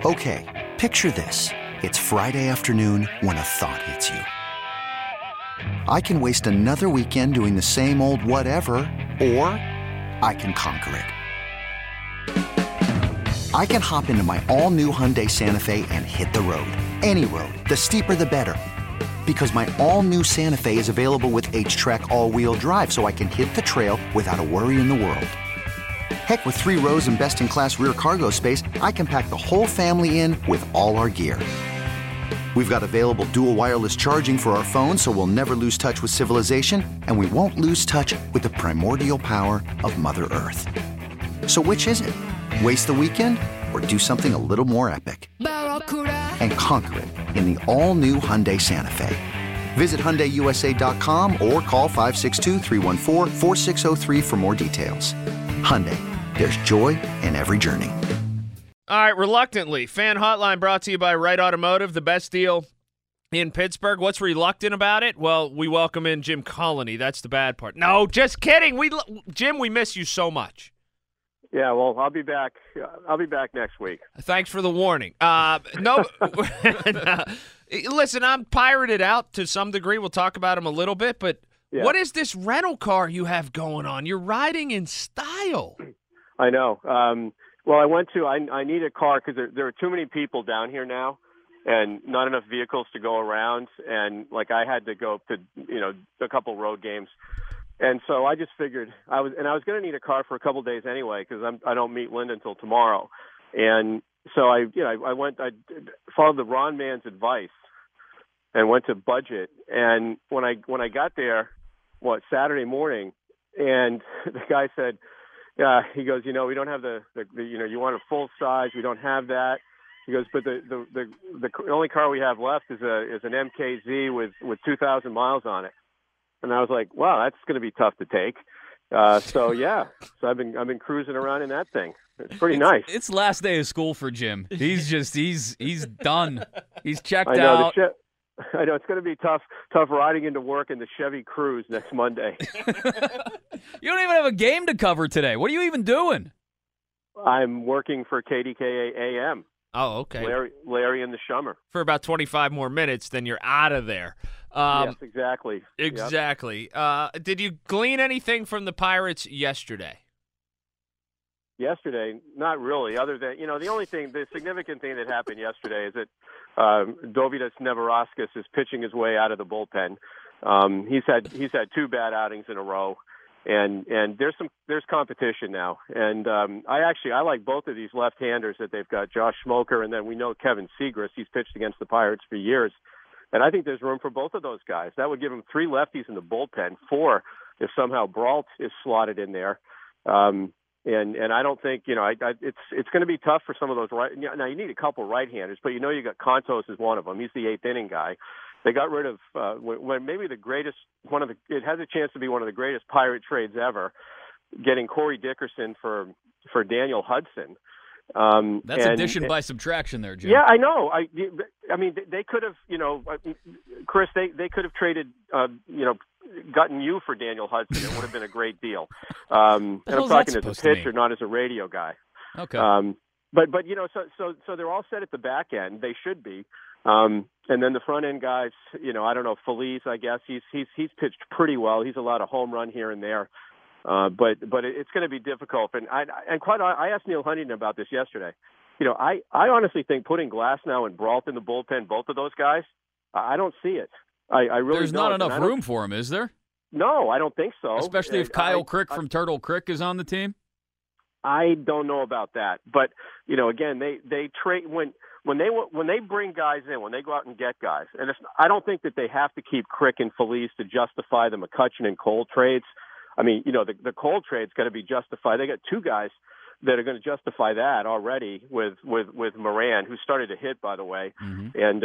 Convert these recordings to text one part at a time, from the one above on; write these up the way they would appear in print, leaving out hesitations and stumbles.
Okay, picture this. It's Friday afternoon when a thought hits you. I can waste another weekend doing the same old whatever, or I can conquer it. I can hop into my all-new Hyundai Santa Fe and hit the road. Any road. The steeper, the better. Because my all-new Santa Fe is available with H-Track all-wheel drive, so I can hit the trail without a worry in the world. Heck, with 3 rows and best-in-class rear cargo space, I can pack the whole family in with all our gear. We've got available dual wireless charging for our phones, so we'll never lose touch with civilization, and we won't lose touch with the primordial power of Mother Earth. So which is it? Waste the weekend or do something a little more epic? And conquer it in the all-new Hyundai Santa Fe. Visit HyundaiUSA.com or call 562-314-4603 for more details. Hyundai, there's joy in every journey. All right, reluctantly, fan hotline brought to you by Wright Automotive, the best deal in Pittsburgh. What's reluctant about it? Well, we welcome in Jim Colony. That's the bad part. No, just kidding. Jim, we miss you so much. Yeah, well, I'll be back. I'll be back next week. Thanks for the warning. No, listen, I'm pirated out to some degree. We'll talk about him a little bit, but Yeah. What is this rental car you have going on? You're riding in style. I know. Well, I need a car because there are too many people down here now and not enough vehicles to go around. And, I had to go to, a couple road games. And so I just figured I was going to need a car for a couple of days anyway because I don't meet Linda until tomorrow. And so I followed the Ron Man's advice and went to Budget. And when I got there, Saturday morning, and the guy said, he goes, we don't have the you want a full size, we don't have that. He goes, but the only car we have left is an MKZ with 2,000 miles on it. And I was like, wow, that's going to be tough to take. So I've been cruising around in that thing. It's pretty nice. It's last day of school for Jim. He's done. He's checked I know, out. I know it's going to be tough riding into work in the Chevy Cruze next Monday. You don't even have a game to cover today. What are you even doing? I'm working for KDKA AM. Oh, okay. Larry and the Shummer. For about 25 more minutes, then you're out of there. Yes, exactly. Exactly. Yep. Did you glean anything from the Pirates yesterday? Yesterday, not really, other than, the significant thing that happened yesterday is that Dovydas Neverauskas is pitching his way out of the bullpen. He's had 2 bad outings in a row, and there's competition now. And I like both of these left-handers that they've got, Josh Smoker, and then we know Kevin Segras. He's pitched against the Pirates for years. And I think there's room for both of those guys. That would give him 3 lefties in the bullpen, 4 if somehow Brault is slotted in there. And I don't think, it's going to be tough for some of those right. Now you need a couple right-handers, but you got Contos as one of them. He's the 8th inning guy. They got rid of maybe the greatest it has a chance to be one of the greatest Pirate trades ever, getting Corey Dickerson for Daniel Hudson. That's addition by subtraction there, Jim. Yeah, I know. I mean, they could have, Chris, they could have traded, gotten you for Daniel Hudson. It would have been a great deal. And I'm talking as a pitcher, not as a radio guy. Okay. But so they're all set at the back end. They should be. And then the front end guys, I don't know, Feliz, I guess he's pitched pretty well. He's allowed a home run here and there. But it's going to be difficult. And I asked Neil Huntington about this yesterday. I honestly think putting Glasnow and Brault in the bullpen, both of those guys, I don't see it. I really There's don't. not enough room for him, is there? No, I don't think so. Especially if Kyle Crick from Turtle Creek is on the team? I don't know about that. But, again, they trade when they bring guys in, when they go out and get guys, and I don't think that they have to keep Crick and Feliz to justify the McCutchen and Cole trades. I mean, the Cole trade's got to be justified. They got 2 guys that are going to justify that already with Moran, who started to hit, by the way, and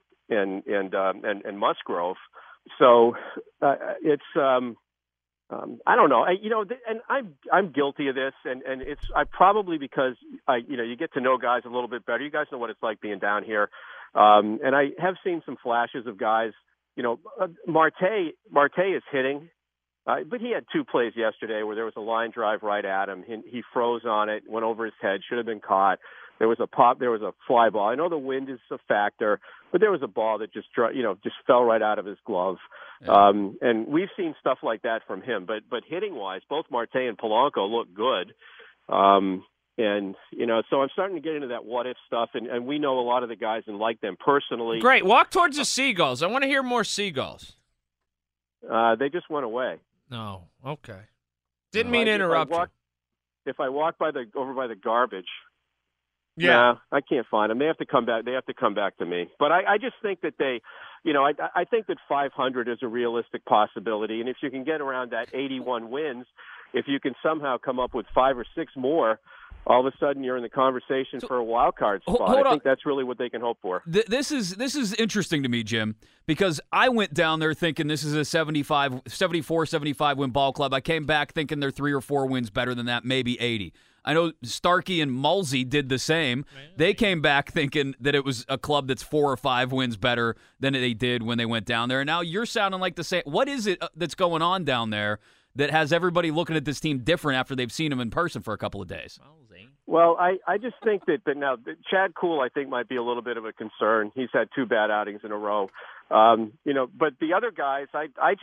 Musgrove. So it's I don't know. And I'm guilty of this, and it's probably because you get to know guys a little bit better. You guys know what it's like being down here, and I have seen some flashes of guys. Marte is hitting. But he had 2 plays yesterday where there was a line drive right at him. He froze on it, went over his head, should have been caught. There was a pop. There was a fly ball. I know the wind is a factor, but there was a ball that just fell right out of his glove. Yeah. And we've seen stuff like that from him. But hitting wise, both Marte and Polanco look good. And, so I'm starting to get into that what if stuff. And we know a lot of the guys and like them personally. Great. Walk towards the seagulls. I want to hear more seagulls. They just went away. No. Okay. Didn't mean to interrupt you. If I walk over by the garbage, yeah, I can't find them. They have to come back. They have to come back to me. But I just think that I think that 500 is a realistic possibility. And if you can get around that 81 wins, if you can somehow come up with 5 or 6 more, all of a sudden you're in the conversation for a wild card spot. I think that's really what they can hope for. This is interesting to me, Jim, because I went down there thinking this is a 74-75 win ball club. I came back thinking they're 3 or 4 wins better than that, maybe 80. I know Starkey and Mulsey did the same. They came back thinking that it was a club that's 4 or 5 wins better than they did when they went down there. And now you're sounding like the same. What is it that's going on down there that has everybody looking at this team different after they've seen them in person for a couple of days? Well, I just think that now Chad Kuhl, I think, might be a little bit of a concern. He's had 2 bad outings in a row. But the other guys, I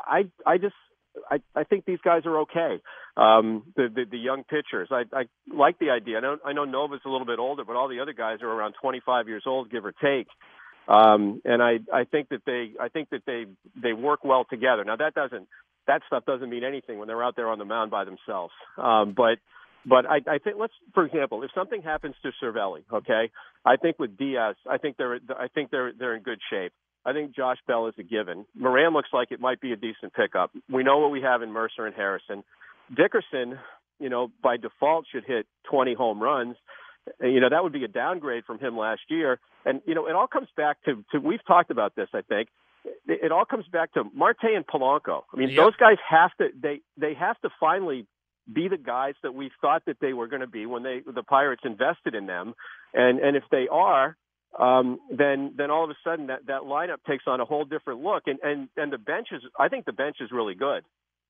think these guys are okay. The young pitchers, I like the idea. I know Nova's a little bit older, but all the other guys are around 25 years old, give or take. And I think that they work well together. Now that stuff doesn't mean anything when they're out there on the mound by themselves. But I think for example, if something happens to Cervelli, okay, I think with Diaz, I think they're in good shape. I think Josh Bell is a given. Moran looks like it might be a decent pickup. We know what we have in Mercer and Harrison. Dickerson, by default should hit 20 home runs. That would be a downgrade from him last year. And, it all comes back to we've talked about this, I think. It all comes back to Marte and Polanco. I mean, Those guys have to they have to finally be the guys that we thought that they were going to be when the Pirates invested in them. And if they are, then all of a sudden that lineup takes on a whole different look. And the bench I think the bench is really good.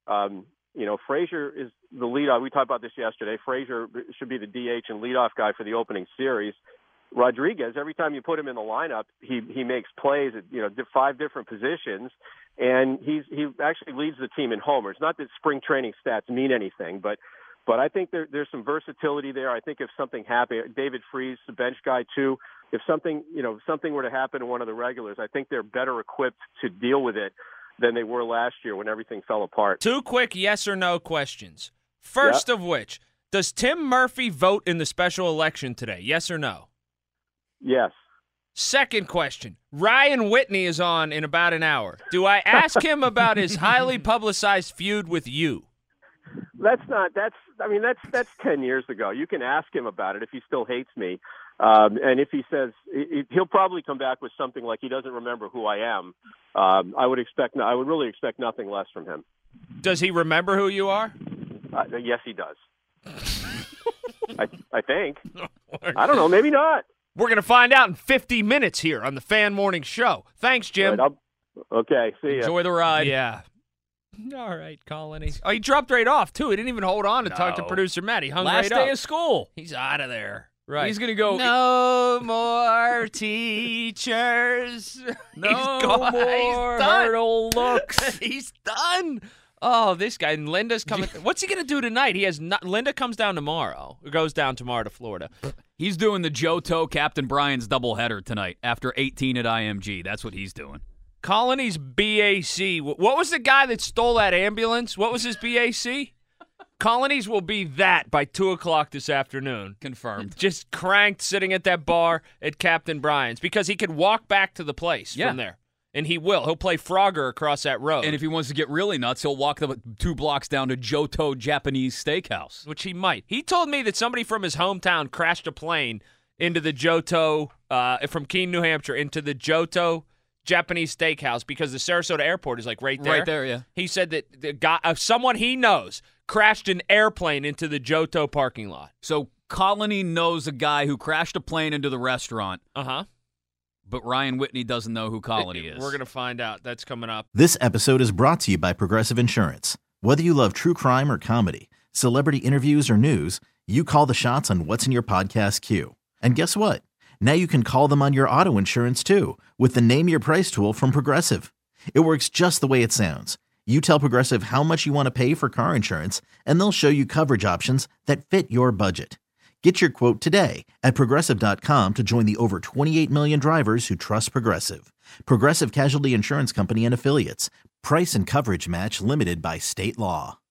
Frazier is the leadoff. We talked about this yesterday. Frazier should be the DH and leadoff guy for the opening series. Rodriguez, every time you put him in the lineup, he makes plays at 5 different positions, and he actually leads the team in homers. Not that spring training stats mean anything, but I think there's some versatility there. I think if something happened, David Freese, the bench guy too. If something were to happen to one of the regulars, I think they're better equipped to deal with it than they were last year when everything fell apart. 2 quick yes or no questions. First of which, does Tim Murphy vote in the special election today? Yes or no? Yes. Second question. Ryan Whitney is on in about an hour. Do I ask him about his highly publicized feud with you? That's 10 years ago. You can ask him about it if he still hates me. And if he says, he'll probably come back with something like he doesn't remember who I am. I would really expect nothing less from him. Does he remember who you are? Yes, he does. I think. I don't know. Maybe not. We're going to find out in 50 minutes here on the Fan Morning Show. Thanks, Jim. Right, okay, see ya. Enjoy the ride. Yeah. All right, Colony. Oh, he dropped right off, too. He didn't even hold on to talk to producer Matt. He hung right up. Last day of school. He's out of there. Right. He's going to go. No more teachers. No more hurdle looks. He's done. Oh, this guy. And Linda's coming. What's he going to do tonight? Linda comes down tomorrow. Goes down tomorrow to Florida. He's doing the Johto Captain Brian's doubleheader tonight after 18 at IMG. That's what he's doing. Colony's BAC. What was the guy that stole that ambulance? What was his BAC? Colony's will be that by 2 o'clock this afternoon. Confirmed. Just cranked sitting at that bar at Captain Brian's because he could walk back to the place from there. And he will. He'll play Frogger across that road. And if he wants to get really nuts, he'll walk the 2 blocks down to Johto Japanese Steakhouse. Which he might. He told me that somebody from his hometown crashed a plane into the Johto, from Keene, New Hampshire, into the Johto Japanese Steakhouse because the Sarasota airport is like right there. Right there, yeah. He said that the guy, someone he knows crashed an airplane into the Johto parking lot. So Colony knows a guy who crashed a plane into the restaurant. Uh-huh. But Ryan Whitney doesn't know who Colony is. We're going to find out. That's coming up. This episode is brought to you by Progressive Insurance. Whether you love true crime or comedy, celebrity interviews or news, you call the shots on what's in your podcast queue. And guess what? Now you can call them on your auto insurance too with the Name Your Price tool from Progressive. It works just the way it sounds. You tell Progressive how much you want to pay for car insurance, and they'll show you coverage options that fit your budget. Get your quote today at Progressive.com to join the over 28 million drivers who trust Progressive. Progressive Casualty Insurance Company and Affiliates. Price and coverage match limited by state law.